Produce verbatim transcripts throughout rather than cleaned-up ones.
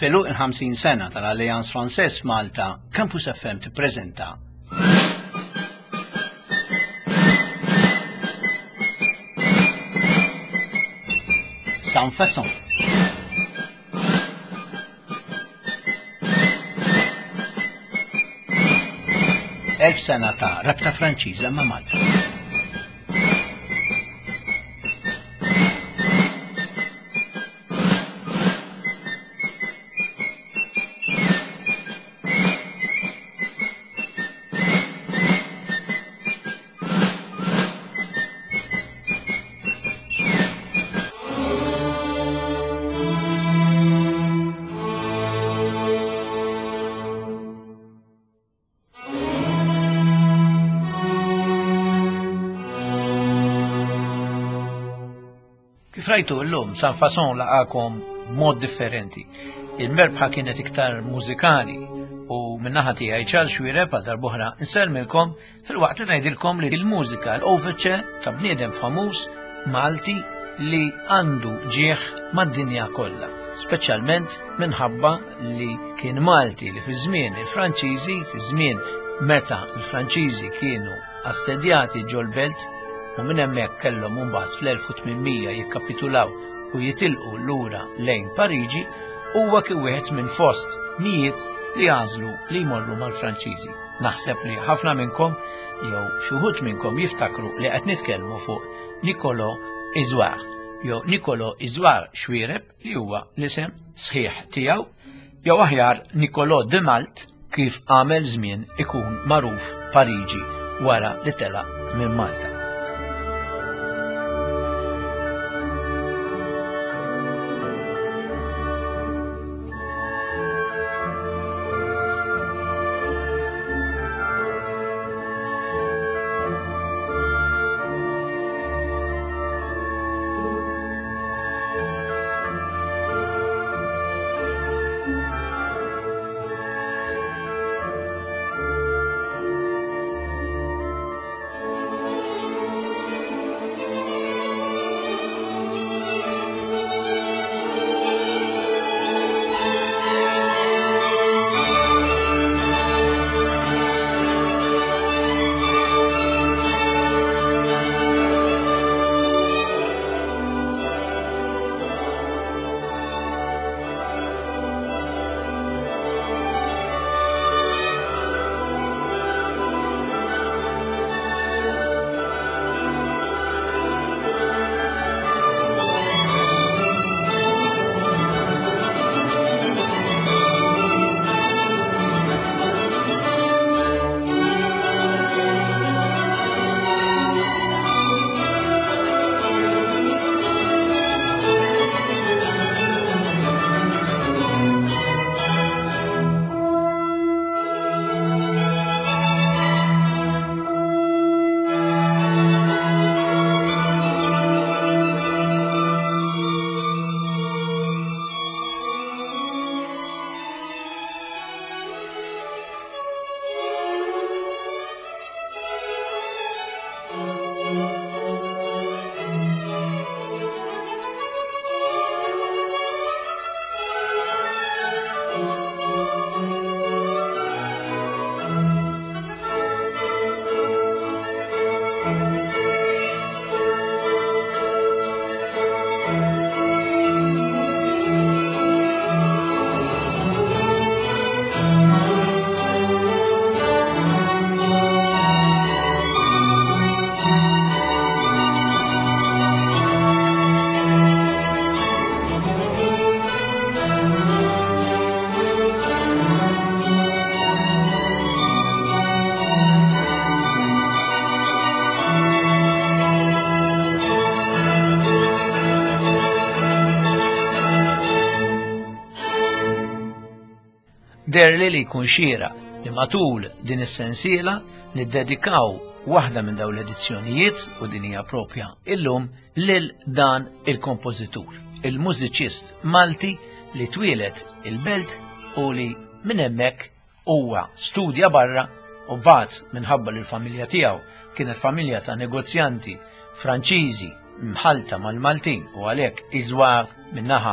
Filuq il-ħamsin sena tal-Alleanz Franċeż f'Malta, Campus F M tippreżenta Sans Façon. Elf sena ta' rabta Franċiża ma' Malta. Kif rajtu llum Sans Façon laqakom mod differenti. Il-merbħa kienet iktar mużikali u minnaħa tiegħi Charles Xwireb għal darb'oħra nselmilkom fil-waqt li ngħidilkom li l-mużika l-overture ta' bniedem famuż Malti li għandu ġieħ mad-dinja kollha, speċjalment minħabba li kien Malti li fi żmien il-Franċiżi, fi żmien meta il-Franċiżi kienu assedjati ġol-Belt u minn hemmhekk kellhom imbagħad fl-elf u tminmija jikkapitulaw u jitilqu lura lejn Pariġi, huwa kien wieħed minn fost mijiet li għażlu li jmorru mal-Franċiżi. Naħseb li ħafna minnkom jew xi wħud minnkom jiftakru li qed nitkellmu fuq Nicolò Izuard jew Nicolò Izuard Xwireb li huwa l-isem sħiħ tiegħu jew aħjar Nicolò de Malt kif għamel żmien ikun magħruf Pariġi wara li telaq minn Malta. derli li jkun xira li matul din is-sensiela niddedikaw waħda minn dawn l-edizzjonijiet u din hija propja illum lil dan il-kompożitur, il-mużiċist Malti li twieled il-Belt u li minn hemmhekk huwa studja barra u mbagħad minħabba li l-familja tiegħu kienet familja ta' negozjanti Franċiżi mħalta mal-Maltin u għalhekk Iżwar min-naħa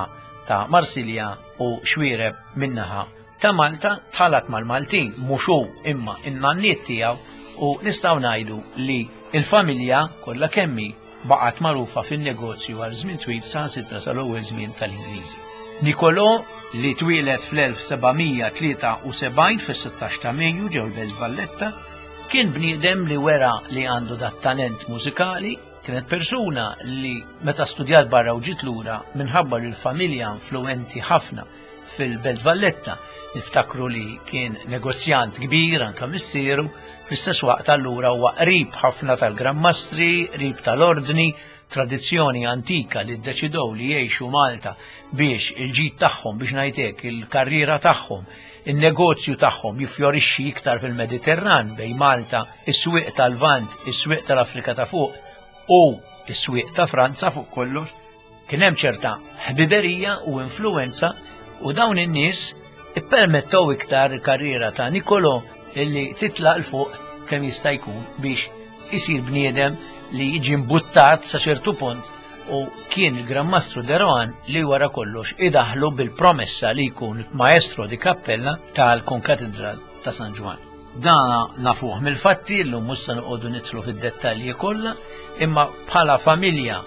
ta' Marsilja u xwiereb minnaħa ta' Malta tħallat mal-Maltin mhux hu imma in-nanniet tiegħu u nistgħu ngħidu li il-familja kollha kemmi baqgħet magħrufa fin-negozju għal żmien twil saħansitra sal-ewwel żmien tal-Ingliżi. Niccolò li twieled fl-elf sebgħimija tlieta u sebgħin fis-sittax ta' Mejju ġew il-Belt Valletta kien bniedem li wera li għandu dat talent mużikali. Kienet persuna li meta studjat barra u ġiet lura minħabba li l-familja influenti ħafna fil-Belt Valletta. Niftakru li kien negozjant kbir anke missieru, fl-istess waqt allura huwa qrib ħafna tal-Grammastri, qrib tal-Ordni, tradizzjoni antika li ddeċidew li jgħixu Malta biex il-ġid tagħhom biex ngħidlek il-karriera tagħhom, in-negozju tagħhom jiffjorixxi iktar fil-Mediterran bejn Malta, is-swieq tal-Lvant, is-swieq tal-Afrika ta' fuq u is-swieq ta' Franza fuq kollox. Kien hemm ċerta ħbiberija u influenza u dawn in-nies ippermettew iktar il-karriera ta' Niccolò illi titlaq l fuq kemm jista' jkun biex isir bniedem li jiġi mbuttat sa ċertu punt u kien il-Grammastru de Rohan li wara kollox idaħlu bil-promessa li jkun maestro di kappella tal-Konkatedral ta' San Ġwan. Dana nafuh mill-fatti llum mhux se noqogħdu nidħlu fid-dettalji kollha, imma bħala familja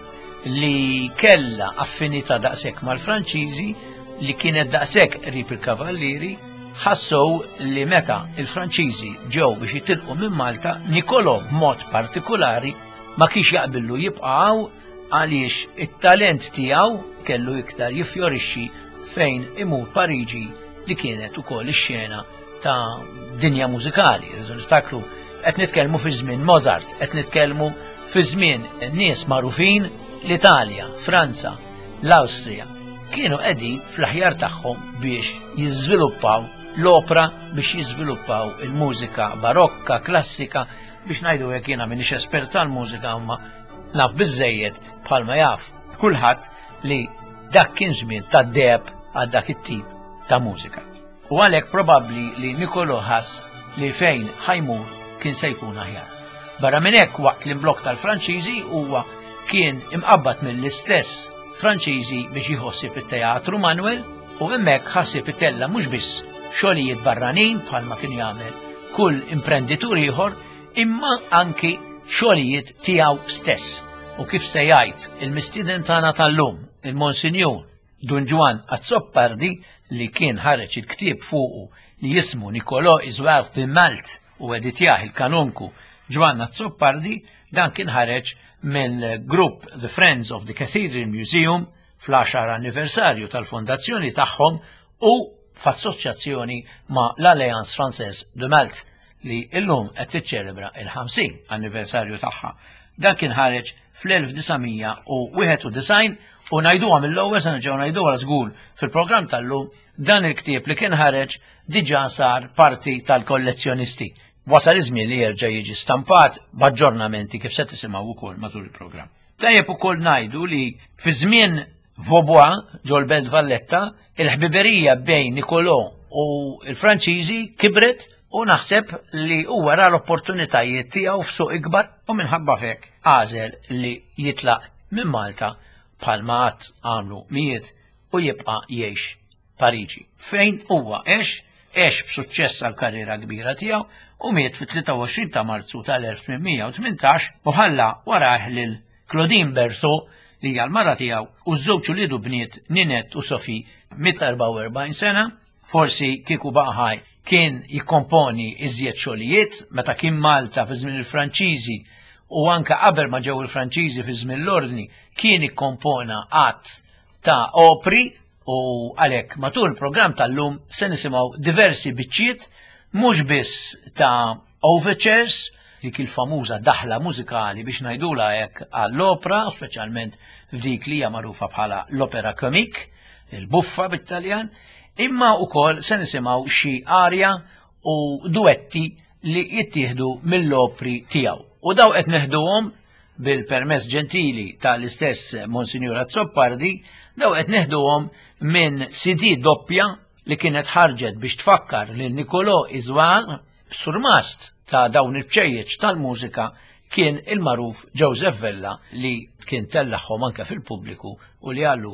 li kellha affinità daqshekk mal-Franċiżi li kienet daqshekk qrib il-Kavallieri ħassew li meta il-Franċiżi ġew biex jitilqu minn Malta, Niccolò b'mod partikolari ma kienx jaqbillu jibqgħu għaliex it-talent tiegħu kellu iktar jiffjorixxi fejn imur Pariġi li kienet ukoll ix-xena ta' dinja mużikali. Rridu niftakru qed nitkellmu fi żmien Mozart, qed nitkellmu fi żmien nies magħrufin l-Italja, Franza, l-Awstrija. Kienu qegħdin fl-aħjar tagħhom biex jiżviluppaw l-opra, biex jiżviluppaw il-mużika barokka, klassika, biex ngħidu hekk jiena m'iniex espert tal-mużika imma naf biżżejjed bħalma jaf kulħadd li dak kien żmien tad-deheb għal dak it-tip ta' mużika. U għalhekk probabbli li Niccolò ħass li fejn ħajmur kien se jkun aħjar. Barra minn hekk waqt l-imblokk tal-Franċiżi huwa kien imqabbad mill-istess Franċiżi biex jħossib it-Teatru Manuel u hemmhekk ħassib itella mhux biss xogħlijiet barranin bħalma kien jagħmel kull imprenditur ieħor imma anki xogħlijiet tiegħu stess. U kif se jgħid il-mistieden tagħna tal-lum, il-Monsinjur Don Juan Azzoppardi li kien ħareġ il-ktieb fuqu li jismu Niccolò is Wealth de Malt u editjah il-kanonku Juan Azzoppardi, dan kien ħareġ mill-grupp The Friends of the Cathedral Museum fl-għaxar anniversarju tal-fondazzjoni tagħhom u f'assoċjazzjoni ma' l-Alliance Française de Malte li illum qed tiċċelebra il-ħamsin anniversarju tagħha. Dan kien ħareġ fl-elf disgħomija u wieħed u design u ngħiduha mill-ewwel se nerġgħu ngħiduha żgur fil-programm tal-lum dan il-ktieb li kien ħareġ diġà sar parti tal-kollezzjonisti. Wasal iż-żmien li jerġa' jiġi stampat b'aġġornamenti kif se tisimgħu wkoll matul il-programm. Tajjeb ukoll ngħidu li fi żmien Vaubois ġo l-Belt Valletta il-ħbiberija bejn Niccolò u l-Franċiżi kibret u naħseb li huwa ra l-opportunitajiet tiegħu f'suq ikbar u minħabba fek għażel li jitlaq minn Malta bħalma qatt għamlu mijiet u jibqa' jgħix Pariġi. Fejn huwa għex għex b'suċċess għall karriera kbira tiegħu u miet fit-tlieta u għoxrin ta' Marzu tal-elf tminmija u tmintax u ħalla warah lil Claudine Berthaud li hija l-mara tiegħu u ż-żewġ uliedu bniet Ninette u Sophie mit erba' u erbgħin sena, forsi kieku baqa' ħaj kien jikkomponi iżjed xogħlijiet meta kien Malta fi żmien il-Franċiżi u anke qabel ma ġew il-Franċiżi fi żmien l-Ordni kien ikkompona qatt ta' opri u għalhekk matul il-programm tal-lum se nisimgħu diversi biċċiet mhux biss ta' overtures dik il-famuża daħla mużikali biex ngħidula hekk għall-opra, speċjalment f'dik li hija magħrufa bħala l-opera comique, il-buffa bit-Taljan, imma wkoll se nisimgħu xi arja u duetti li jittieħdu mill-opri tiegħu. U daw qed neħduhom bil-permess ġentili tal-istess Monsinjur Azzoppardi, daw qed neħduhom minn C D doppja li kienet ħarġet biex tfakkar lil Niccolò is Wealth surmast ta' dawn il-bċejjeċ tal-mużika kien il-magħruf Joseph Vella li kien tellaħħom anke fil-pubbliku u li allura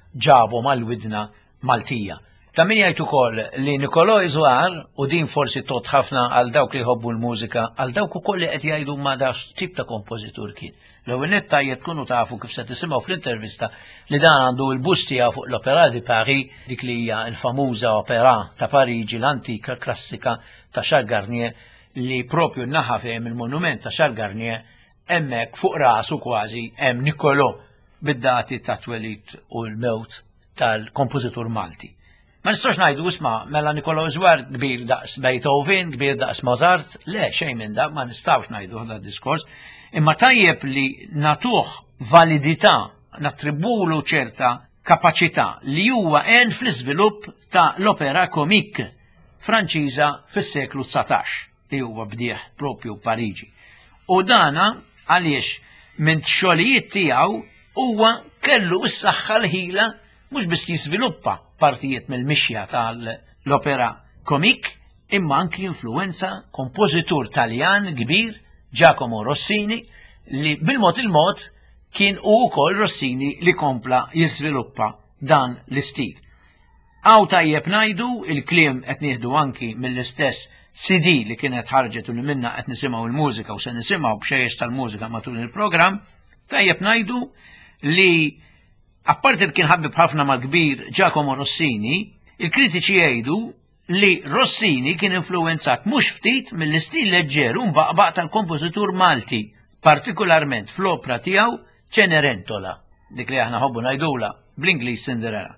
ġabhom għall-widna Maltija. Ta' min jgħid ukoll li Nicolò Iżgħar, u din forsi tot ħafna għal dawk li jħobbu l-mużika, għal dawk ukoll li qed jgħidu ma dax tip ta' kompożitur kien. L-ewwel nett tajjeb tkunu tafu kif se tisimgħu fl-intervista li dan għandu l-bust tiegħu fuq l-Opéra di Paris, dik li hija l-famuża opera ta' Pariġi, l-antika klassika ta' Charles Garnier, li propju naħa fejn il-monument ta' Charles Garnier hemmhekk fuq rasu kważi hemm Nicolò bid-dati ta' twelid u l-mewt tal-kompożitur Malti. Ma nistax ngħidu isma' mela Nicolò Iżgħar kbir daqs Beethoven, kbir daqs Mozart, le xejn minn dak ma nistgħux ngħidu ħadd diskors, imma tajjeb li natuh validità, nattribulu ċerta kapaċità li huwa għen fl-iżvilupp ta' l-opera comique Franċiża fis-seklu tsatax li huwa bdieħ propju Pariġi. U dana għaliex minn xogħlijiet tiegħu huwa kellu s-saħħa l-ħila mhux biss jiżviluppa partijiet mill-mixja tal-opera comique, imma anki influenza kompożitur Taljan kbir Giacomo Rossini li bil-mod il-mod kien u wkoll Rossini li kompla jiżviluppa dan l-istil. Għaw tajjeb ngħidu il-kliem qed nieħdu anki mill-istess C D li kienet ħarġet u li minna qed nisimgħu l-mużika u se nisimgħu b'xejjex tal-mużika matul il-programm, tajjeb ngħidu li apparti li kien ħabbib ħafna mal-kbir Giacomo Rossini, il-kritiċi jgħidu li Rossini kien influenzat mhux ftit mill-istil leġġeru mbaqbaq tal-kompożitur Malti, partikolarment fl-opra tiegħu Cenerentola, dik li aħna ħobbu ngħidula bl-Ingliż Cinderella.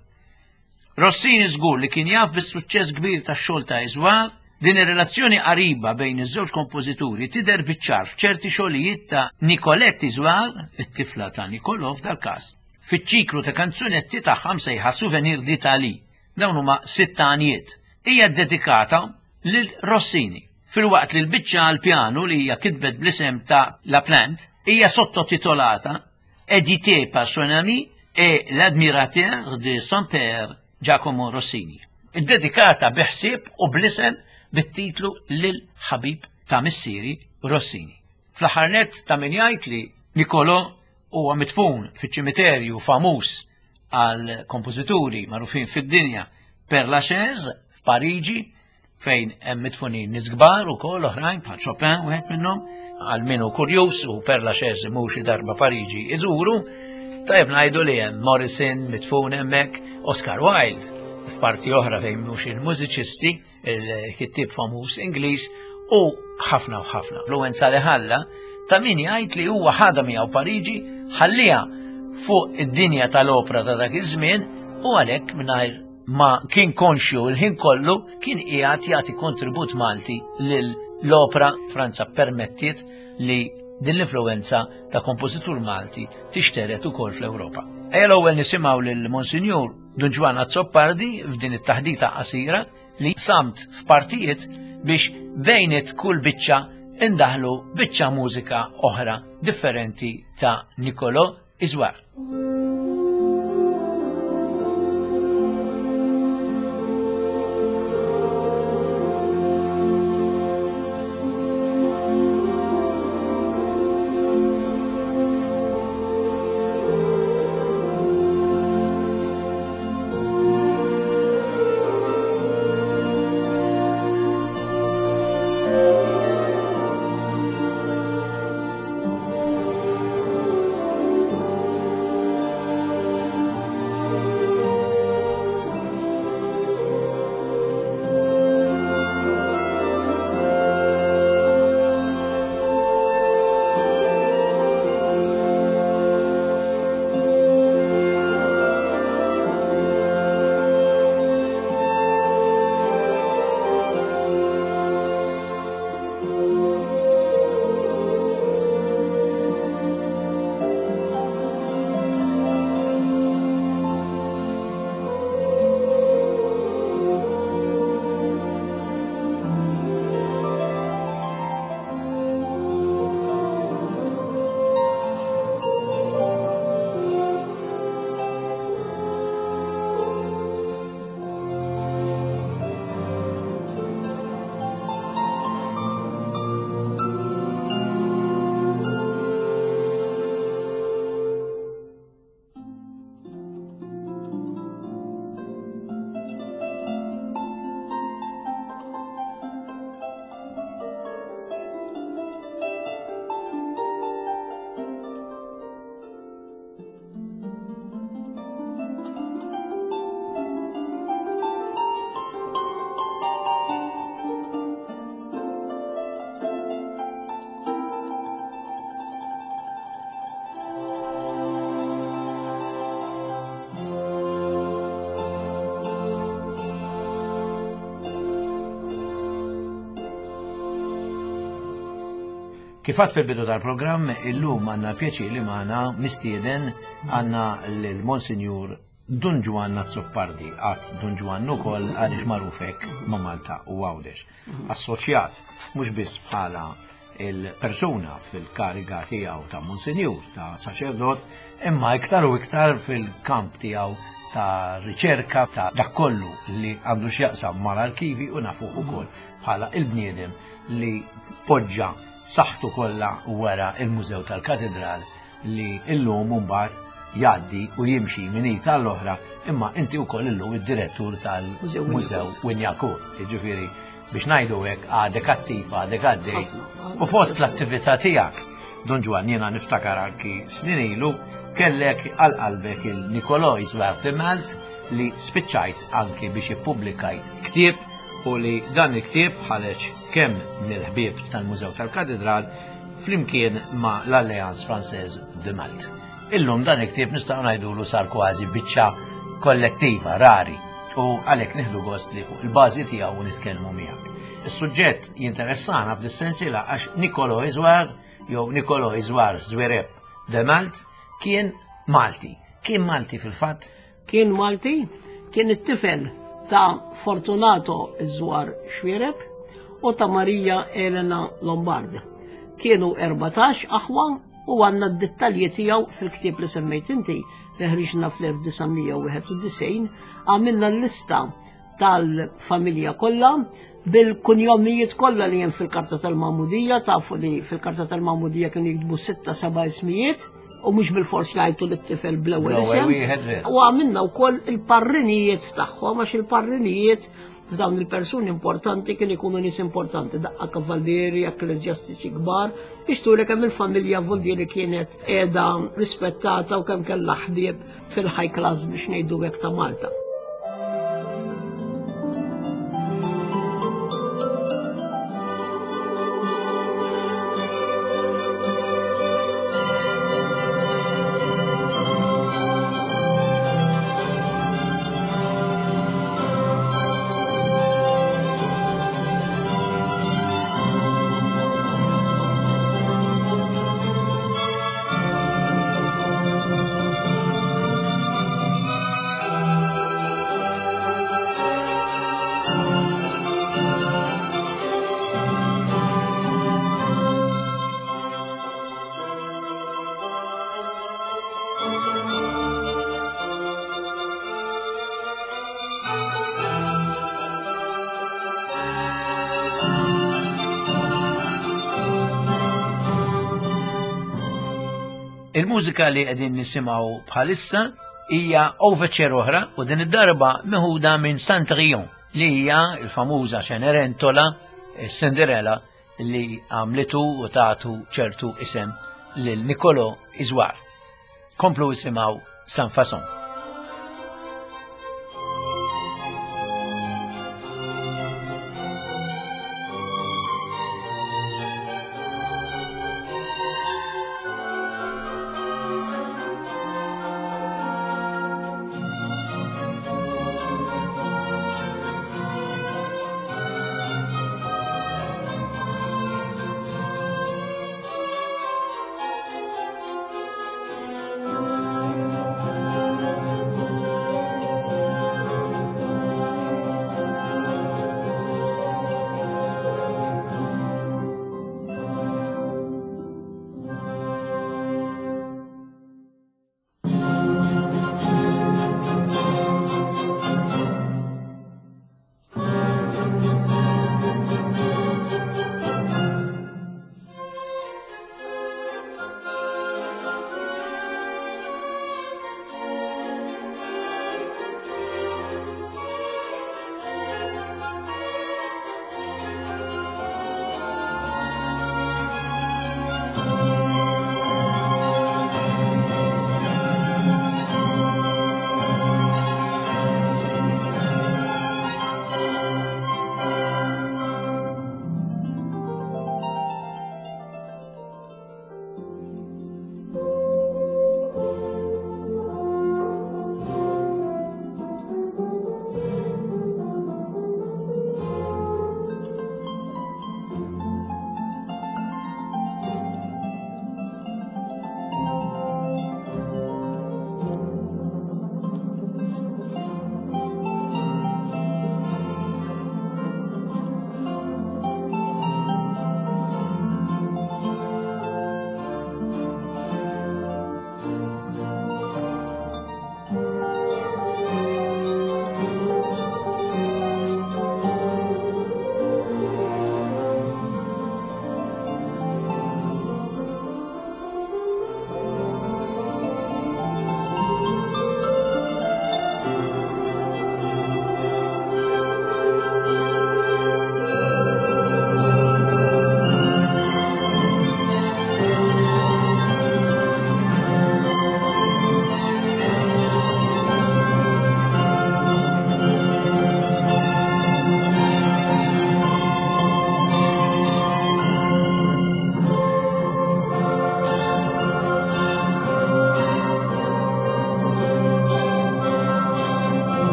Rossini żgur li kien jaf bis-suċċess kbir tax-xogħol ta' Iżgħar, din ir-relazzjoni qariba bejn iż-żewġ kompożituri tidher biċ-ċar f'ċerti xogħlijiet ta' Nicolette Iżgħar, it-tifla ta' Nicolò f'dal-każ, fiċ-ċiklu ta' kanzunetti tagħha msejħa Souvenir d'Italie. Dawn huma sittanijiet. Hija dedikata lil Rossini. Fil-waqt li l-biċċa għal pjanu li hija kitbet bl-isem ta' La Plante hija sottotitolata Édité par son ami et l'admirateur de son père Giacomo Rossini. Id-dedikata biħsieb u bl-isem bit-titlu lil ħabib ta' missieri Rossini. Fl-aħħar nett ta' min jgħid li Nicolò huwa mitfun fiċ-ċimiterju famuż għal kompożituri magħrufin fid-dinja Père Lachaise f'Pariġi fejn hemm mitfunin nies kbar ukoll oħrajn bħal Chopin wieħed minnhom għal minnu kurjuż u Père Lachaise mhux xi darba Pariġi iżuru, tajjeb ngħidu li hemm Morrison mitfun hemmhekk, Oscar Wilde f'parti oħra fejn mhux il-mużiċisti, il-kittib famuż Ingliż u ħafna u ħafna. Influenza li ħalla ta' min jgħid li huwa ħadha miegħu Pariġi ħalliha fuq id-dinja tal-opra ta' dak iż-żmien u għalhekk mingħajr ma kien konxju l-ħin kollu kien qiegħed jagħti kontribut Malti lil l-opra Franza permettiet li din l-influenza ta' kompożitur Malti tixteret ukoll fl-Ewropa. Ejja l-ewwel nisimgħu lil Monsinjur Don Juan Azzopardi f'din it-taħdita qasira li samt f'partijiet biex bejnet kull biċċa indaħlu biċċa mużika oħra differenti ta' Nicolò Iżgħar. Kifat fil-bidu tal-programm, illum għanna pjaċir li maħna mistieden għanna l-Monsinjur Dun Juan Nazzoppardi, għat Dun Juan ukoll għalix marufek ma' Malta u għawdex. Assoċjat, mux biss bħala il-persuna fil-kariga tijaw ta' Monsinjur, ta' saċerdot, imma iktar u iktar fil-kamp tijaw ta' riċerka ta' dak kollu li għandu x'jaqsam mal-arkivi u nafu ukoll bħala il-bniedem li poġġa saħtu kollha wara il-Mużew tal-Katedral li illum mbagħad jgħaddi u jimxi minn tal-oħra, imma inti wkoll illum id-direttur tal-Mużew Winjakur. Jiġifieri biex ngħidu hekk għadek attiv, għadek għaddej. U fost l-attività tiegħek, Don Juan, jiena niftakar anki snin ilu kellek għal qalbek il-Nikoloj Żwar de Malt li spiċċajt anki biex ippubblikajt ktieb u li dan il-ktieb ħareġ kemm mill-ħbieb tal-Mużew tal-Katedral flimkien ma' l-Alleanz Franċeż de Malt. Illum dan il-ktieb nistgħu ngħidulu sar kważi biċċa kollettiva rari u għalhekk nieħdu gost li fuq il-bażi tiegħu nitkellmu miegħek. Is-suġġett jinteressana f'dis-sensiela għax Nikoloj Żwar jew Nikoloj Żwar Żwiereb de Malt kien Malti. Kien Malti fil-fatt? Kien Malti, kien it-tifel ta' Fortunato Żwar Xwiereb u ta' Marija Elena Lombardi. Kienu erbatax aħwa u għanna d-dettalji tiegħu fil-ktieb li semmejt inti li ħriġna fl-elf tisa' wieħed u disgħin, għamilna l-lista tal-familja kollha bil-kunjomijiet kollha li hemm fil-Karta tal-Magħmudija, tafu li fil-Karta tal-Magħmudija kienu jiktbu sitta seba' ismijiet u mhux bil-fors jgħidu l-tifel bl-ewwel isem. U għamilna wkoll il-parrinijiet tagħhom għax il-parrinijiet f'dawn il-persuni importanti kien ikunu nies importanti, daqqa kavallieri, ekklezjastiċi kbar, biex turi kemm il-familja Voldieri kienet qiegħda rispettata u kemm kellha ħbieb fil-high class biex ngħidu hekk ta' Malta. Il-mużika li qegħdin nisimgħu bħalissa hija overture oħra u din id-darba meħuda minn Cendrillon li hija l-famuża Cenerentola Cinderella li għamlitu u tagħtu ċertu isem lil Nikolò Żwar. Komplu isimgħu San Fason.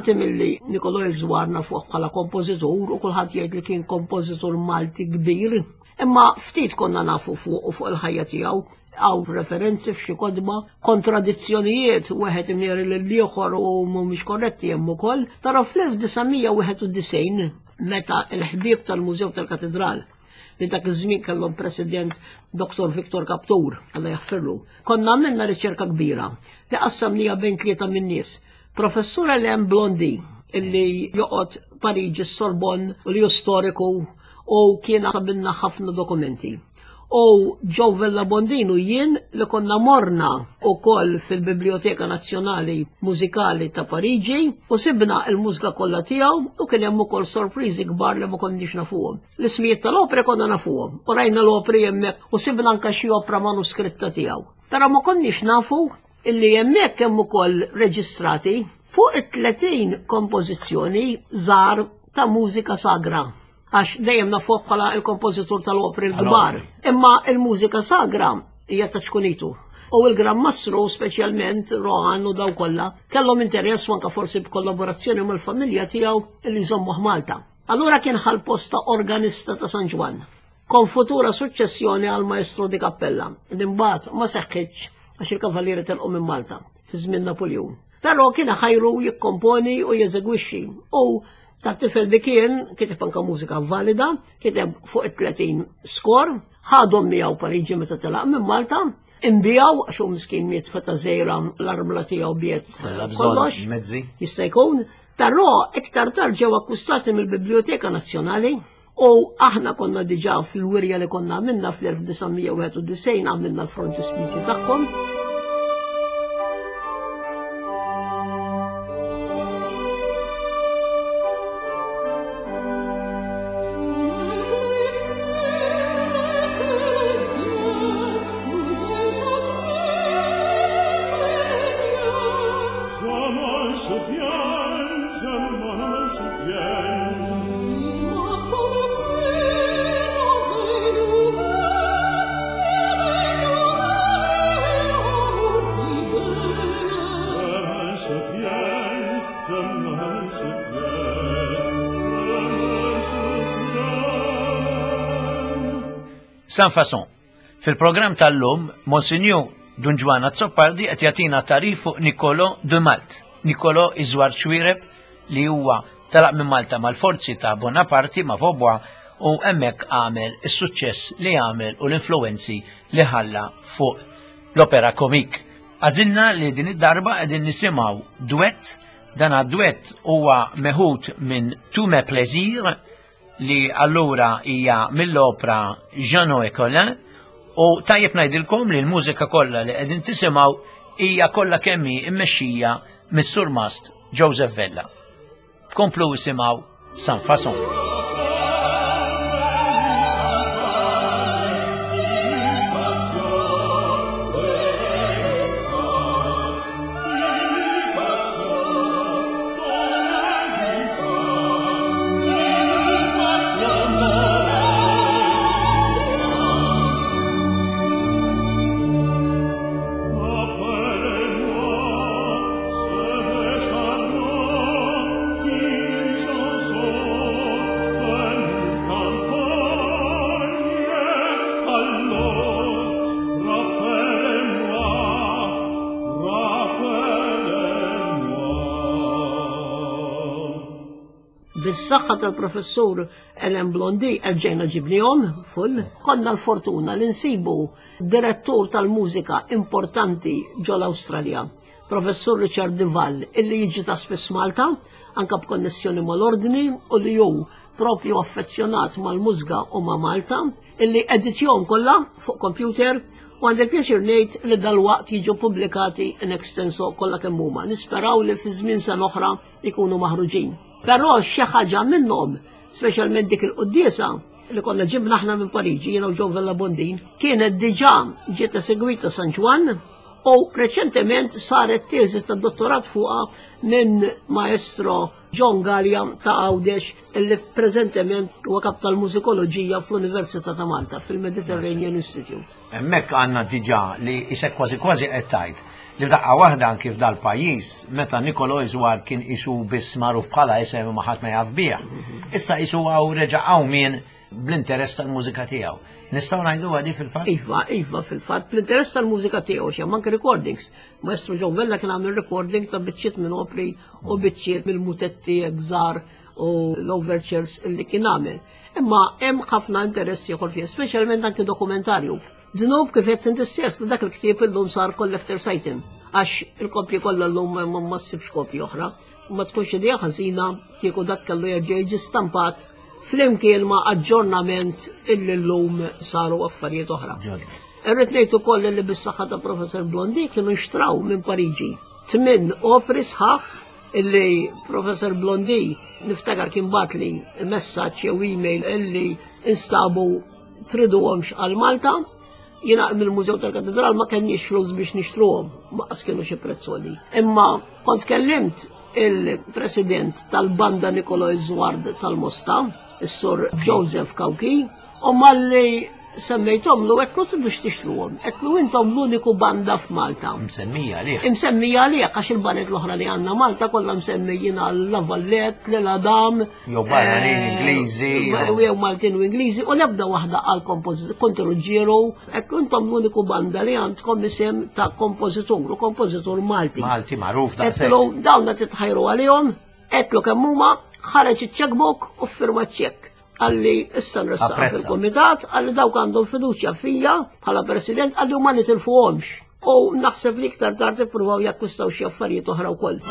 apparti milli Nikolò Iżwarna fuq bħala kompożitur u kulħadd jgħid li kien kompożitur Malti kbir, imma ftit konna nafu fuq u fuq il-ħajja tiegħu. Għaw referenzi f'xi kodba, kontradizzjonijiet wieħed imjeri l-ieħor u mhumiex korretti hemm ukoll, tara fl-elf disajn wieħed u disejn meta l-ħbieb tal-Mużew tal-Katedral li dak iż-żmien kellhom President Doktor Viktor Kaptur, Alla jaħfirlu. Konna għamilna riċerka kbira li qassamnija bejn tlieta min-nies. Professur Alain Blondy illi joqgħod Pariġi Sorbonne u li hu storiku u kien sabilna ħafna dokumenti. U Joe Villabondino jien li konna morna u koll fil-Biblioteka Nazzjonali Mużikali ta' Pariġi u sibna il-mużika kollha tiegħu u kien hemm ukoll sorpriżi kbar li ma konniex nafuhom. L-ismijiet tal-opri konna nafuhom u rajna l-opri hemmhekk u sibna anke xi opra manuskritta tiegħu. Tara ma konniex nafu illi hemmhekk hemm ukoll reġistrati fuq it-tletin kompożizzjoni żgħar ta' mużika sagra. Għax dejjem nafuh bħala il-kompożitur tal-opri l-kbar. Imma il-mużika sagra hija ta' ċkunitu. U l-Gran Massru, speċjalment Rohan u daw kollha, kellhom interess anke forsi b'kollaborazzjoni mal-familja tiegħu li jżommuh Malta. Allura kien ħal posta organista ta' San Ġwan. Kon futura suċċessjoni għal Maestro di Cappella. Imbagħad ma seħħitx għax il-Kavallieri telqu minn Malta fi żmien Napoleon. Però kien ħajru jikkomponi u jeżegwixxi. U ta' tifel di kien kiteb anke mużika valida, kiteb fuq it-tletin skor, ħadhom miegħu Pariġi meta telaq minn Malta, imbijaw għax hu miskin miet feta żejra l-armla tiegħu biet kollox. Jista' jkun, però iktar tard ġew akkwistati mill-Biblioteka Nazzjonali u aħna konna diġà fil-wirja li konna għamilna fl-elf disajn wieħed u disejn għamilna l-frontispiċi tagħhom. San fason. Fil-programm tal-lum, Monsinjur Dunġwan Azzoppardi qed jagħtina tarif fuq Nicolò de Malt. Nicolò Iżwar Xwiereb li huwa telaq minn Malta mal-forzi ta' Bonaparte ma' Vaubois u hemmhekk għamel is-suċċess li għamel u l-influenzi li ħalla fuq l-opera komik. Għażilna li din id-darba qegħdin nisimgħu duett, dan duett huwa meħud minn Tout mes plaisirs li allura hija mill-opra Jeannot et Colin u tajjeb ngħidilkom li l-mużika kollha li qegħdin tisimgħu hija kollha kemm hi mmexxija mis-Sur Mast Joseph Vella. Komplu isimgħu San fason. Bis-saħħa tal-professur Alain Blondy erġejna ġibnihom full, konna l-fortuna li nsibu direttur tal-mużika importanti ġo l-Awstralja, professur Richard Duval, illi jiġi ta' spiss Malta, anke b'konnessjoni mal-ordni u li hu propju affezzjonat mal-mużika u ma' Malta, illi editjom kollha fuq computer u għandi l-pjaċir ngħid li dal-waqt jiġu pubblikati in extenso kollha kemm huma. Nisperaw li fi żmien sa oħra jkunu maħruġin. Però xi ħaġa minnhom, speċjalment dik il-quddiesa li konna ġibna aħna minn Pariġi, jiena u Joe Villabondin, kienet diġà ġiet esegwita San Ġwan u reċentement saret teżi ta' dottorat fuqha minn Maestro John Gallia ta' Għawdex illi preżentement huwa kap tal-mużikoloġija fl-Università ta' Malta fil-Mediterranean Institute. Hemmhekk għandna diġà li isek kważi kważi qed tgħid li f'daqqa waħda anki f'dal-pajjiż meta Nikolò Iżwar kien isu biss magħruf bħala isem ma ħadd ma jaf bih. Issa isu għaw reġa' min bl-interess tal-mużika tiegħu. Nistgħu ngħidu għadi fil-fatt? Iva, iva fil-fatt, bl-interess tal-mużika tiegħu x'hemm anke recordings. Maestro Joe Vella kien għamel recording ta' biċċiet minn opri u biċċiet mill-mutetti gżar u l-overtures li kien għamel. Imma hemm ħafna interessi ieħor fih, speċjalment anke dokumentarju. Dinob kif qed inti stess li dak il-ktieb illum sar collector's item għax il-kopji kollha llum ma massibx kopji oħra. Ma tkunx idea ħażina kieku dak kellu jerġa' jiġi stampat flimkien ma' aġġornament illi llum saru affarijiet oħra. Irrid ngħid ukoll li bis-saħħa ta' Professor Blondi kienu nxtraw minn Pariġi tmien opri sħaħ illi Professor Blondi niftakar kien batli messaġġ jew email illi instabu triduhomx għal Malta. Jiena mill-Mużew tal-Katedral ma kenniex flus biex nixtruhom, ma qas kienu xi prezzoli. Imma kont kellimt il-President tal-Banda Nikolò Iżwar tal-Mosta, is-Sur Joseph Kawki, u malli semmejtom lu qed tridux tixtruhom. Qed lu intom l-uniku banda f'Malta. Msemmija għalih. Msemmija għalih għax il-banet l-oħra li għandna Malta kollha msemmijin għal Lavallett, l-Adam. Jew Barranin Ingliżi. Jew Maltin u Ingliżi u l-ebda waħda għal kompożitur kontra Ruggiero. Hekk intom l-uniku banda li għandkom isem ta' kompożitur u kompożitur Malti. Malti magħruf da' se. Qed dawn qed titħajru għalihom, qed kemm huma ħareġ iċ-checkbook u firma ċekk. Għalli issa nressaq fil-komitat, għalli dawk għandhom fiduċja fija bħala president għalli ma nitilfuhomx. U naħseb li iktar tard ippruvaw jakkwistaw xi affarijiet oħra wkoll.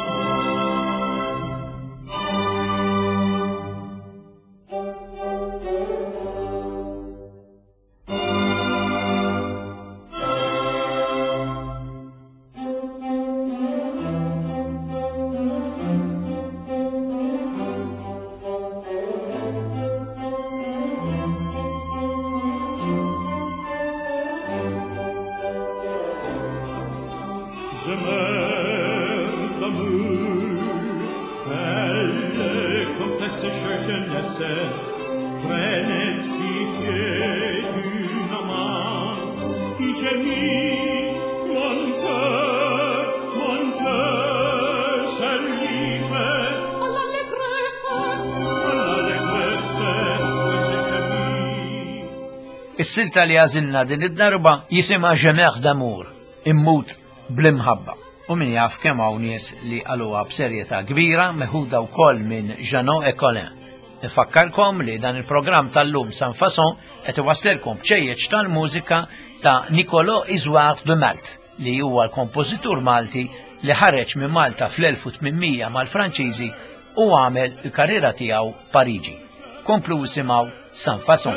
Je meurs d'amour, belle comtesse chère jeunesse, prenez pitié d'une amante qui gémit, mon cœur, mon cœur se livre à l'allégresse, à l'allégresse que j'ai servi. Is-silta li għażilna din id-darba jisimha Ġemeħ d'Amour, immut bl-imħabba. U min jaf kemm hawn nies li qaluha b'serjetà kbira meħuda wkoll minn Jeannot et Colin. Nifakkarkom li dan il-programm tal-lum San Fason qed iwaslilkom b'ċejjeġ tal-mużika ta' Nikolò Iżwar de Malte li huwa l-kompożitur Malti li ħareġ minn Malta fl-elf u tminmija mal-Franċiżi u għamel il-karriera tiegħu Pariġi. Komplu isimgħu San Fason.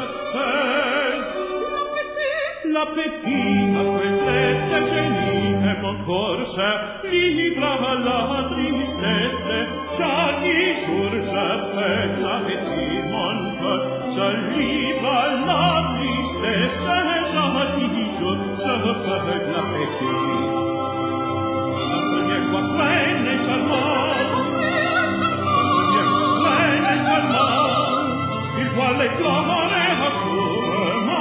L'appétit après de génie et mon corps se livre à la tristesse. Chaque jour je perds l'appétit, mon cœur se livre à la tristesse. Chaque jour je perds l'appétit. La première fois pleine et charmante, la première fois pleine et charmante, il voit les gloires assurément.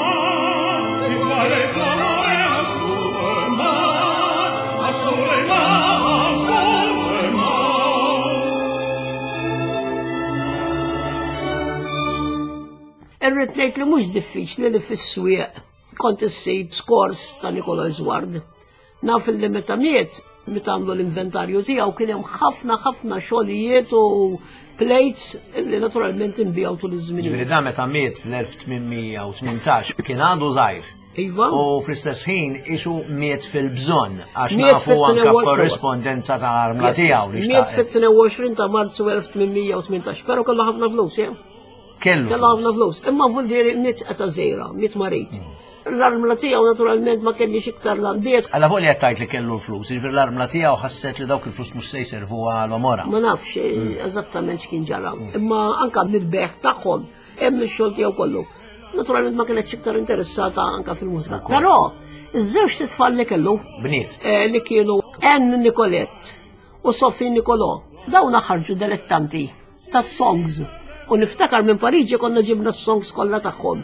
Irrid ngħid li mhux diffiċli li fis-swieq kont issib skors ta' Nikolò Iżwar. Naf li meta miet, meta għamlu l-inventarju tiegħu kien hemm ħafna ħafna xogħlijiet u plates li naturalment inbijaw tul iż-żmien. Ġifieri da meta miet fl-elf tminmija u tmintax kien għadu żgħir. Iva. U fl-istess ħin isu miet fil-bżonn għax nafu anke korrespondenza tal-armla tiegħu li miet fit-tnejn ta' Marzu elf tminmija u tmintax, però kellha ħafna flus, eh? Kellu. Kellha ħafna flus, imma vuldieri miet qeta żejra, miet marit. L-armla tiegħu naturalment ma kellix iktar landiet. Alla volja tajt li kellu l-flus, jiġifieri l-armla tiegħu ħasset li dawk il-flus mhux se jservu għal omora. Ma nafx eżattament x'kien ġara, imma anke mill-beħ tagħhom hemm ix-xogħol tiegħu kollu. Naturalment ma kienx iktar interessata anke fil-mużika. Però iż-żewġ titfal li kellu bniet li kienu Anne Nicolette u Sophie Nicolò. Dawn ħarġu dilettanti tas-songs. U niftakar minn Pariġi konna ġibna s-songs kollha tagħhom.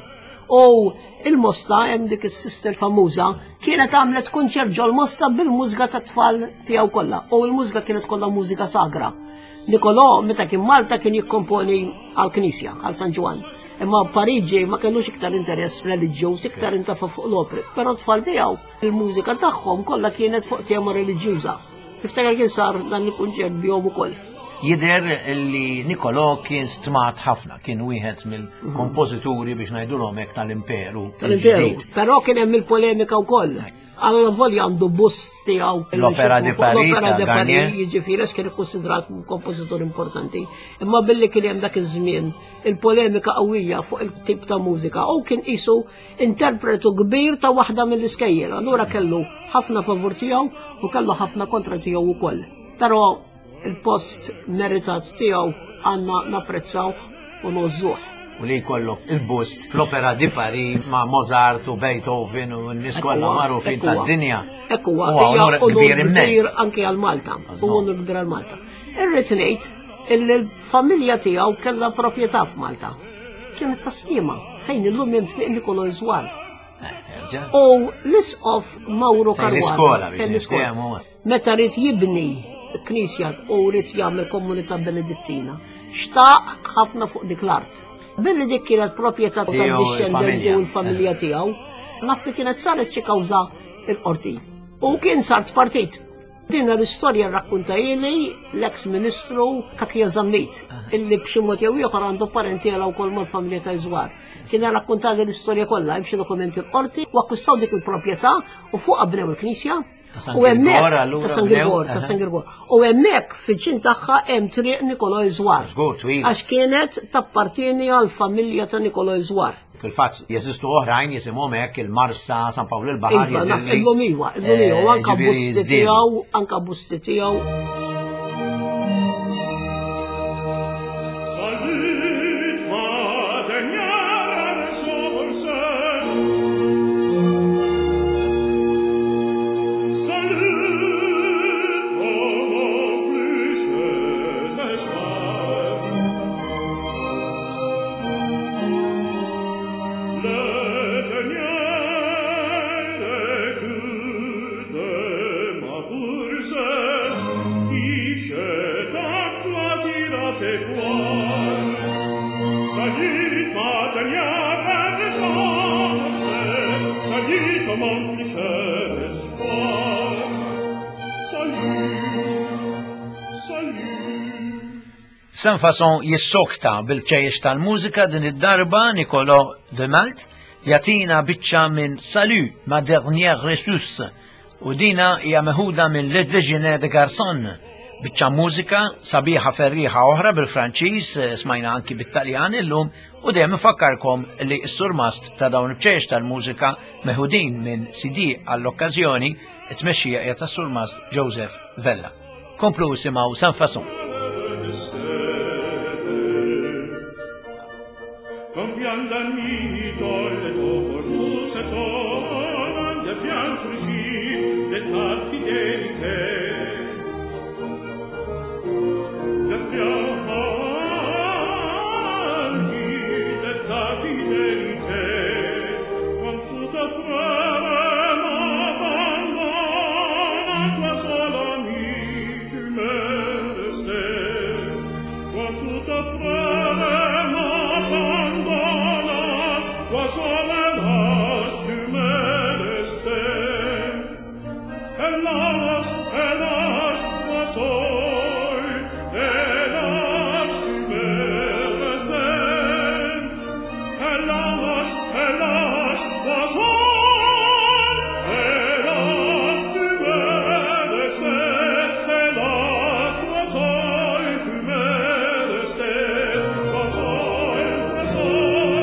U il-Mosta hemm dik is-sister famuża kienet għamlet kunċert ġol Mosta bil-mużika tat-tfal tiegħu kollha. U l-mużika kienet kollha mużika sagra. Nikolò meta kien Malta kien jikkomponi għall-Knisja, għal San Ġwan. Imma Pariġi ma kellux iktar interess reliġjuż, iktar intafa fuq l-opri. Però t-tfal tiegħu il-mużika tagħhom kollha kienet fuq tema reliġjuża. Niftakar kien sar dan il-kunċert bihom ukoll. Jider li Nikolò kien stmat ħafna, kien wieħed mill-kompożituri biex ngħidulhom hekk tal-Imperu. Tal-Imperu. Però kien hemm il-polemika wkoll. Għalla volja għandu bust tiegħu l-Opera di Parigi ta' Garnier. Jiġifieri kien ikkonsidrat kompożitur importanti. Imma billi kien hemm dak iż-żmien il-polemika qawwija fuq il-tip ta' mużika u kien qisu interpretu kbir ta' waħda mill-iskejjel. Allura kellu ħafna favur tiegħu u kellu ħafna kontra tiegħu wkoll. Però il-post meritat tiegħu għandna napprezzaw u nożżuh. U li jkollok il-bust fl-Opera di Parigi ma' Mozart u Beethoven u n-nies kollha magħrufin tad-dinja. Ekku huwa onor kbir immens anke għal Malta, u onor kbir għal Malta. Irrid ngħid il-familja tiegħu kellha proprjetà f'Malta. Kienet ta' stima fejn illum hemm Nikolò Żwar. U l-isqof Mauro Karwana. L-iskola meta rrid jibni knisja u rrid jagħmel komunità Benedittina. Xtaq ħafna fuq dik l-art. Billi dik kienet proprjetà tad-discendenti u l-familja tiegħu, naf li kienet saret xi kawża l-qorti. U kien sart partit. Din l-istorja rrakkunta ili l-eks ministru Kakija Zammit, illi b'xi mod jew ieħor għandu parenti għal wkoll mal-familja ta' Żwar. Kien rrakkunta l-istorja kollha hemm xi dokumenti l-qorti u akkwistaw dik il-proprjetà u fuq bnew il-Knisja. U hemmhekk ta' San Grigor, ta' San Grigor. U hemmhekk fiċ-ċin tagħha hemm triq Nikolò Żwar. Għax kienet tappartieni għall-familja ta' Nikolò Żwar. Fil-fatt jeżistu oħrajn jisimhom hekk il-Marsa, San Pawlo il-Baħar. Il-lum iwa, il-lum iwa, anka busti tiegħu, anka busti tiegħu. San façon jissokta bil-bċejjex tal-mużika din id-darba Nikolò de Malt jatina biċċa minn Salut ma' Dernier Ressus u dina hija meħuda minn Le Déjeuner de Garçon. Biċċa mużika sabiħa ferriħa oħra bil-Franċiż, smajna anki bit-Taljan illum u dejjem ifakkarkom li s-surmast ta' dawn il-bċejjex tal-mużika meħudin minn C D għall-okkażjoni it-tmexxija hija tas-surmast Joseph Vella. Komplu isimgħu San façon. Compiando al mito le tornuse tornan de fiancuci de tardi delite de fiancuci de tardi delite con tutta frere m'abbandona tua sola mi tu me reste con tutta frere soleras tu me restes, hélas, hélas, moi sol, hélas tu me restes, hélas, hélas, moi sol, hélas tu me restes, hélas, moi sol, tu me restes, moi sol, moi sol.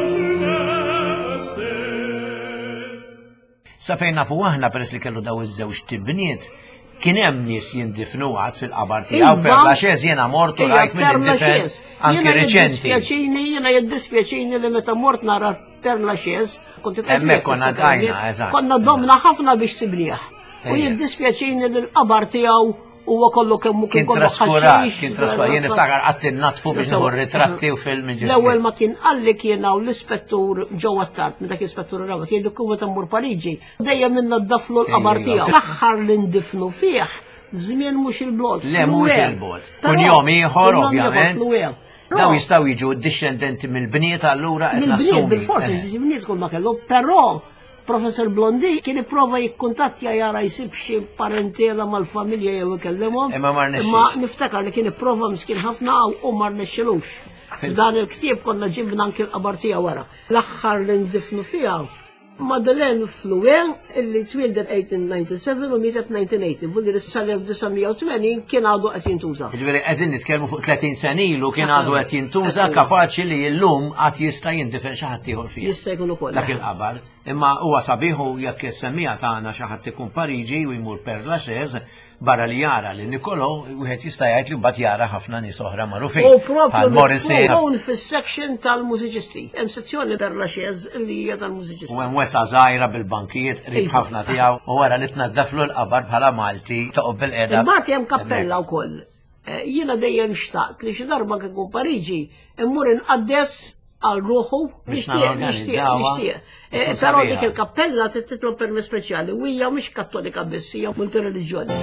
Sa fejn nafu aħna peress li kellu daw iż-żewġ tibniet, kien hemm nies jindifnu għad fil-qabar tiegħu per Lachaise jiena mortu rajt mill-indifen anki reċenti. Jiena jiddispjaċini li meta mort nara per Lachaise, hemmhekk konna dajna, eżatt. Konna domna ħafna biex sibnieh. U jiddispjaċini li l-qabar tiegħu huwa kollu kemm Kien kollu traskurat, ħaxix, kien traskurat. Jien niftakar qatt innatfu biex nieħu ritratti u filmi ġew. L-ewwel ma kien qalli kien hawn l-ispettur ġewwa t-tard, meta kien ispettur Rawat, jgħidu kuwa ta' mmur Pariġi, dejjem minna ddaflu l-qabar tiegħu. L-aħħar li ndifnu fih, żmien mhux il-blod. Le mhux il-bot. Kun jom ieħor ovvjament. Daw jistgħu jiġu d-discendenti mill-bniet allura qed nassumi. Mill-bniet bil-forsi, il-bniet kull ma kellu, però Professor Blondi kien ipprova jikkuntattja jara jsib xi parentela mal-familja jew ikellimhom. Imma ma rnexxix. Ma niftakar li kien ipprova miskin ħafna u ma rnexxilux. Dan il-ktieb konna ġibna anke l-qabar tiegħu wara. L-aħħar li ndifnu fiha Madeleine Fluen illi twildet eighteen ninety-seven u mietet nineteen eighty. Bulli li sal-elf tisa' tmenin kien għadu qed jintuża. Ġifieri qegħdin nitkellmu fuq tletin sen ilu kien għadu qed jintuża kapaċi li llum qatt jista' jindifen xi ħadd ieħor fih. Jista' jkun ukoll. Dak il-qabar. Imma huwa sabiħu jekk is-semmija tagħna xi ħadd ikun Pariġi u jmur per Lachaise barra li jara li Nicolò wieħed jista' jgħid li mbagħad jara ħafna nies oħra magħrufin. U propju Morrissey. hawn fis-section tal-mużiċisti. Hemm sezzjoni per Lachaise li hija tal-mużiċisti. U hemm wesa żgħira bil-bankijiet qrib ħafna tiegħu u wara li tnaddaflu l-qabar bħala Malti toqgħod bil-qiegħda. Imbagħad hemm kappella wkoll. Jiena dejjem xtaqt li xi darba kien ikun Pariġi immur inqaddes għal ruħu nixtieq. Però dik il-kappella titlob permess speċjali u hija mhix kattolika biss, hija multireliġjoni.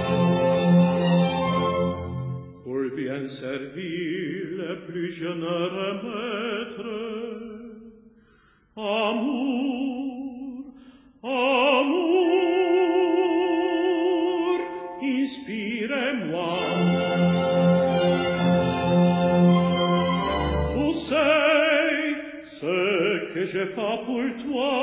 Pour bien servir le plus jeune maître, amour, amour, inspirez-moi. Tu sais ce que je fais pour toi,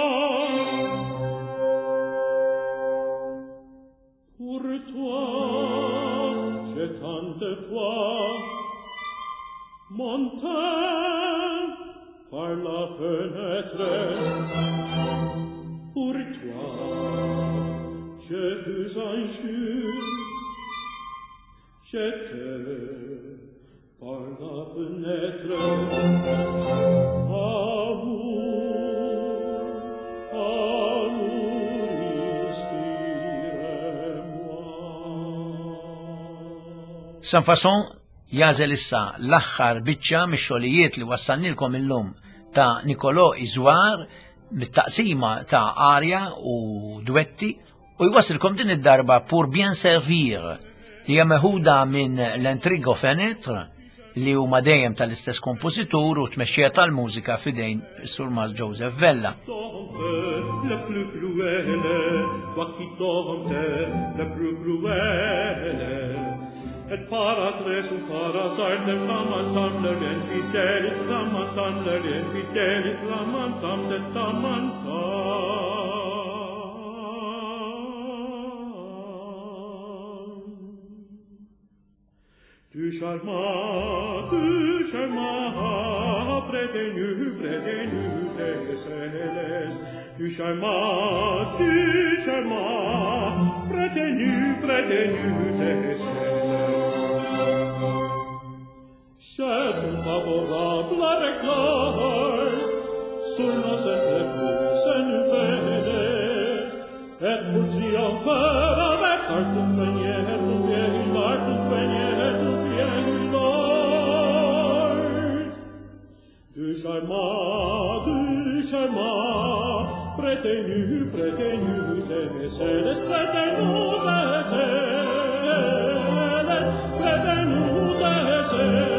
pour toi, j'ai tant de fois monté par la fenêtre, pour toi, je vous en jure, j'étais par la fenêtre. Amour, amour, inspirez-moi. San façon jażel issa l-aħħar biċċa mix-xogħlijiet li wassalnilkom illum ta' Nicolò Iżwar mit-taqsima ta' arja u duetti u jwassilkom din id-darba Pour bien servir hija meħuda minn l-Intrigo Fenêtre li huma dejjem tal-istess kompożitur u tmexxija tal-mużika fidejn Sur Mas Joseph Vella. Le plus cruel, toi qui domptais le plus cruel, et par adresse ou par hasard de t'amantendre l'infidèle, t'amantendre l'infidèle, t'amantendre, t'amantendre. Tu charmant, tu charmant, prétenu, prétenu des célestes. Tu charmant, tu charmant, prétenu, prétenu des célestes. Jette un favorable regard sur nos entreprises nouvelles, et pour triompher avec our compagnie, nous vieilles our compagnie, nous vieilles Lord. Du charmant, du charmant, prétenu, prétenu des célestes, prétenu des célestes, prétenu des célestes.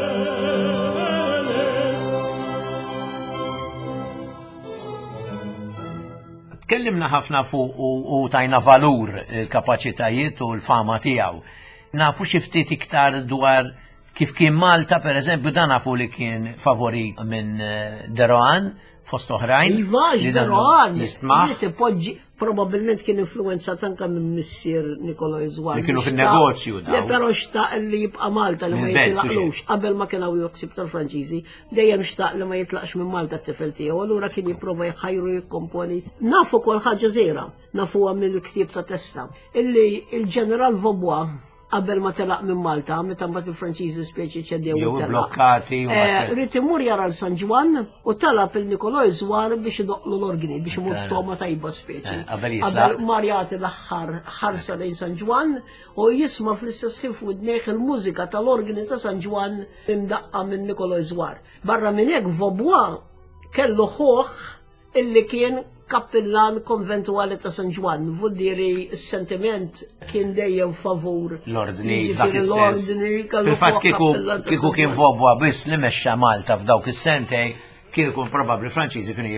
Tkellimna ħafna fuq u tajna valur il-kapaċitajiet u l-fama tiegħu. Nafu xi ftit iktar dwar kif kien Malta, pereżempju, dan nafu li kien favorit minn De Rohan fost oħrajn. Iva, De Rohan, jistmaħ. Probabilment kien influenza tanka minn missier Nicolò Iżwar. Li kienu fin-negozju daw. Le però xtaq li jibqa' Malta li ma jitlaqlux. Qabel ma kien hawn l-oksib tal-Franċiżi, dejjem xtaq li ma jitlaqx minn Malta t-tifel tiegħu. Allura kien jipprova jħajru jikkomponi. Nafu kol ħaġa żgħira, nafuha mill-ktieb ta' testa. Illi il-ġeneral Vaubois qabel ma telaq minn Malta, meta mbagħad il-Franċiżi speċi ċedew. Ġew blokkati u Rrid imur jara l-San Ġwan u talab il-Nikoloj Żwar biex idoqqlu l-organi biex imur toma tajba speċi. Qabel Marjati l-aħħar ħarsa lejn San Ġwan u jisma' fl-istess ħin f'widnejh il-mużika tal-organi ta' San Ġwan imdaqqa minn Nikoloj Żwar. Barra minn hekk Vaubois kellu ħoħ illi kien kappillan konventuali ta' San Ġwan, vuol dire s-sentiment kien dejjem favur l-ordni dak is-sens. Fil-fatt kieku kien Vaubois biss li mexxa Malta f'dawk is-sentej kien ikun probabbli Franċiżi kienu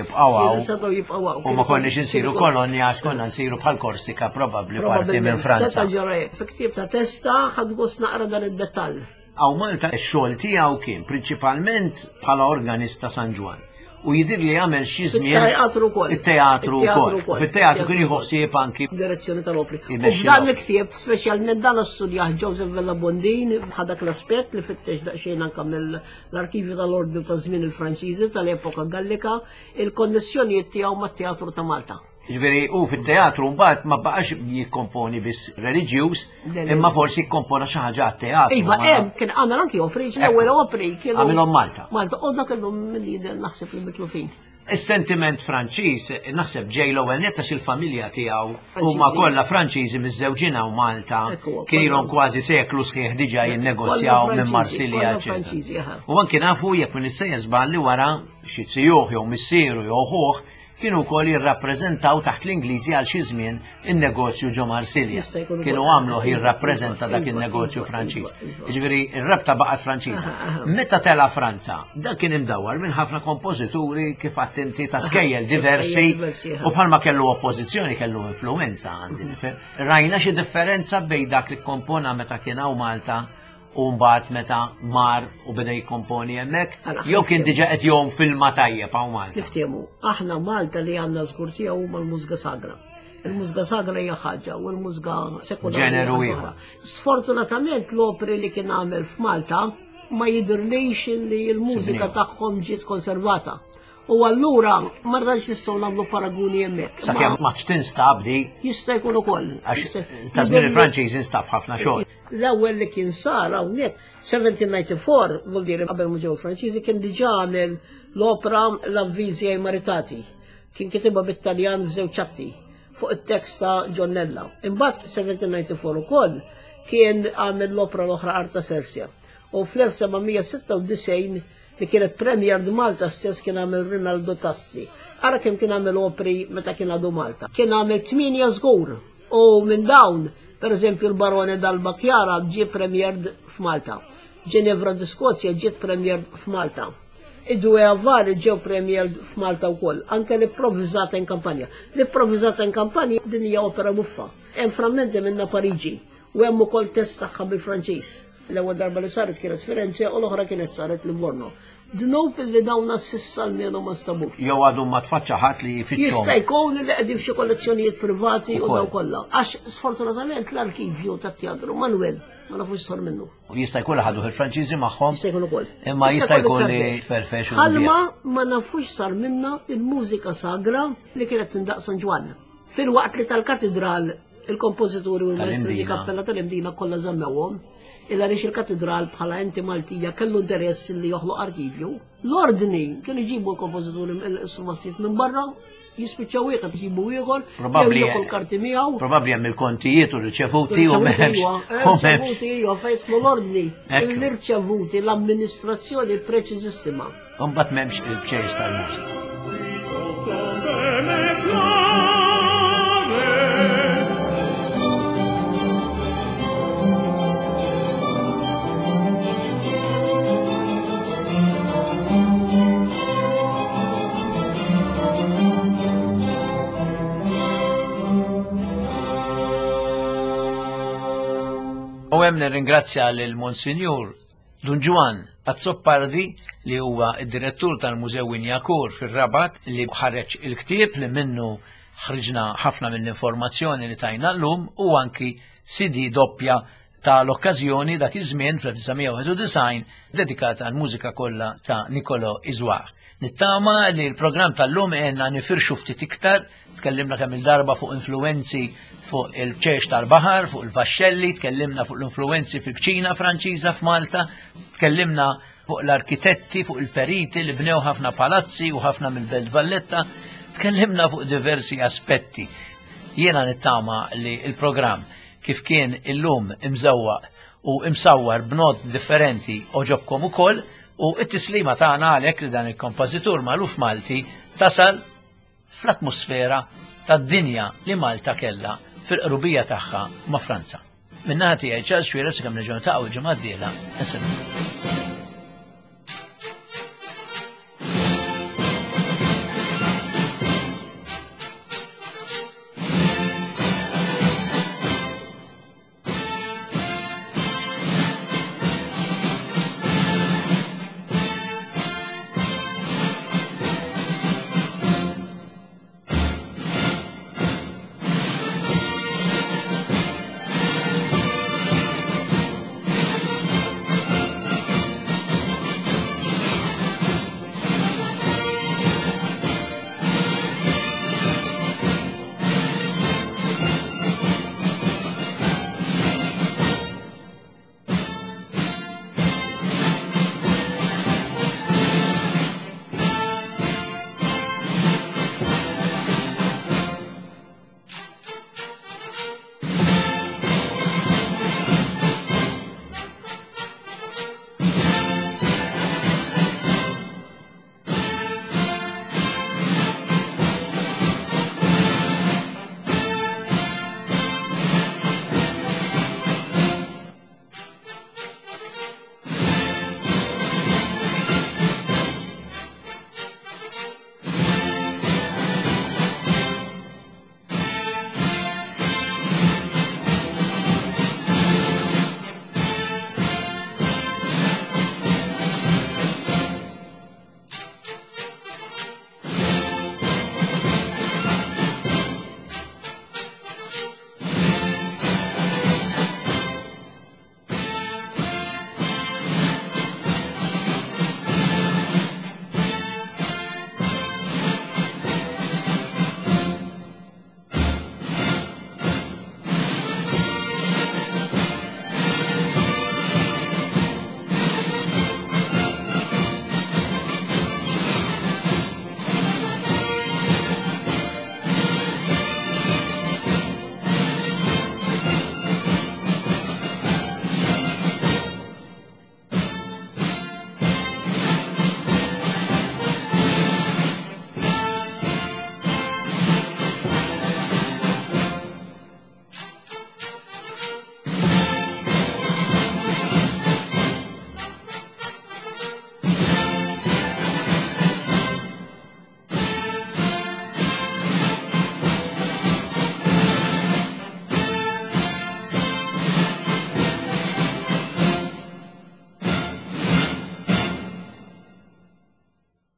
jibqgħu u ma konniex insiru kolonja għax konna nsiru bħal Korsika probabbli parti minn Franza. Seta' ġara f'ktieb ta' testa ħadd gost naqra dan id-dettall. Aw Malta x-xogħol tiegħu kien prinċipalment bħala organista San Ġwan. U jidir li għamel xi żmien il-teatru wkoll. Il-teatru wkoll. Fit-teatru kien jħossib anki direzzjoni tal-opri. U f'dan l-ktieb, speċjalment dan studjah Joseph Villabondin ħadak l-aspett li fittex daqsxejn anke mill-arkivju tal-Ordni ta' żmien il-Franċiżi tal-epoka Gallika, il-konnessjonijiet tiegħu mat-teatru ta' Malta. Ġifieri u fit-teatru mbagħad ma baqax jikkomponi biss reliġjuż, imma forsi jikkompona xi ħaġa għat-teatru. Iva hemm kien għamel anki opri, l-ewwel opri kienu għamilhom Malta. Malta, u dak kellhom mill-lider naħseb li bitlu fin. Is-sentiment Franċiż naħseb ġej l-ewwel nett għax il-familja tiegħu huma kollha Franċiżi miż-żewġina u Malta kien ilhom kważi seklu sħiħ diġà jinnegozjaw minn Marsilja eċetera. U anke nafu jekk minn is-sejjes li wara xi tzjuħ jew missieru jew ħoħ kienu wkoll jirrappreżentaw taħt l-Ingliżi għal xi żmien in-negozju ġo Marsilja. Kienu għamluh jirrappreżenta dak in-negozju Franċiż. Jiġifieri r-rabta baqgħet Franċiża. Meta tela Franza, dak kien imdawwar minn ħafna kompożituri kif qatt inti ta' skejjel diversi u bħalma kellu oppożizzjoni kellu influenza għandi nifhem. Rajna xi differenza bejn dak li kompona meta kien hawn Malta u mbagħad meta mar u beda jikkomponi hemmhekk, jew kien diġà qed jom filma tajjeb hawn Malta. Niftehmu, aħna Malta li għandna żgur tiegħu huma l-mużika sagra. Il-mużika sagra hija ħaġa u l-mużika sekundarja. Ġeneru ieħor. Sfortunatament l-operi li kien għamel f'Malta ma jidhirlix li l-mużika tagħhom ġiet konservata. U allura ma rridx nistgħu nagħmlu paraguni hemmhekk. Sakemm ma tinstab di. Jista' jkun ukoll. Ta' żmien il-Franċiż instab ħafna xogħol. L-ewwel li kien sar hawnhekk seventeen ninety-four, vuol dire qabel ma ġew Franċiżi kien diġà għamel l-opera L'Avvisi ai Maritati. Kien kitibha bit-Taljan f'żewġ atti fuq it-tekst ta' Gionnella. Imbagħad seventeen ninety-four ukoll kien għamel l-opera l-oħra Arta Sersja. U fl-elf sebgħmija sitta u disgħin li kienet Premier di Malta stess kien għamel Rinaldo Tasti. Ara kemm kien għamel operi meta kien għadu Malta. Kien għamel tminja żgur u minn dawn per eżempju l-Barone dal-Bakjara ġie premier f'Malta. Ginevra di Skozja ġiet premier f'Malta. Id-Due Avari ġew premier f'Malta wkoll. Anke l-Improvvisata in Kampanja. L-Improvvisata in Kampanja din hija opera buffa. Hemm frammenti minnha Pariġi u hemm ukoll test tagħha bil-Franċiż. L-ewwel darba li saret kienet Firenze u l-oħra kienet saret Livorno. Dnop li dawna s-sissa l-mienu ma stabux. Jew għadu ma tfaċċa ħadd li jfittxhom. Jista' jkun li qegħdin f'xi kollezzjonijiet privati u daw kollha. Għax sfortunatament l-arkivju tat-teatru Manuel ma nafux sar minnu. U jista' jkun ħadu il-Franċiżi magħhom. Jista' jkun ukoll. Imma jista' jkun li ferfex u. Ħalma ma nafux sar minna il-mużika sagra li kienet tindaq San Ġwan. Fil-waqt li tal-katedral il-kompożituri u l-maestri di kappella tal-Imdina kollha żammewhom. Illa rix il-katedral bħala enti Maltija kellu interess li joħloq arkivju. L-ordni kienu jġibu l-kompozituri s-sumastiet minn barra, jispiċċaw wieħed jġibu ieħor, jew l-karti miegħu. Probabbli hemm il-kontijiet u riċevuti u m'hemmx. Riċevuti iva fejn l-ordni, l-irċevuti, l-amministrazzjoni preċiżissima. U mbagħad m'hemmx il-bċejs tal-mużika. U hemm nirringrazzja lil Monsinjur Don Juan Azzoppardi li huwa id-direttur tal-Mużew Injakur fir-Rabat li ħareġ il-ktieb li minnu ħriġna ħafna mill-informazzjoni li tajna llum u anki C D doppja tal-okkażjoni dak iż-żmien fl-1991 dedikata għal mużika kollha ta' Niccolò Iżwaq. Nittama li l-programm tal-lum għenna nifirxu ftit iktar, tkellimna kemm il-darba fuq influenzi fuq il-ċeċ tal-baħar, fuq il-vaxxelli, tkellimna fuq l-influenzi fil-kċina Franċiża f'Malta, tkellimna fuq l-arkitetti, fuq il-periti li bnew ħafna palazzi u ħafna mill-Belt Valletta, tkellimna fuq diversi aspetti. Jiena nittama li il-programm kif kien illum imżewwaq u imsawwar b'nod differenti oġobkom ukoll u t-tislima tagħna għalhekk li dan il-kompożitur magħruf Malti tasal fl-atmosfera tad-dinja li Malta kellha fil-qrubija tagħha ma' Franza. Min-naħa tiegħi Charles Xwierer sakemm nerġgħu niltaqgħu l-ġimgħa d-dieħla, nisimgħu.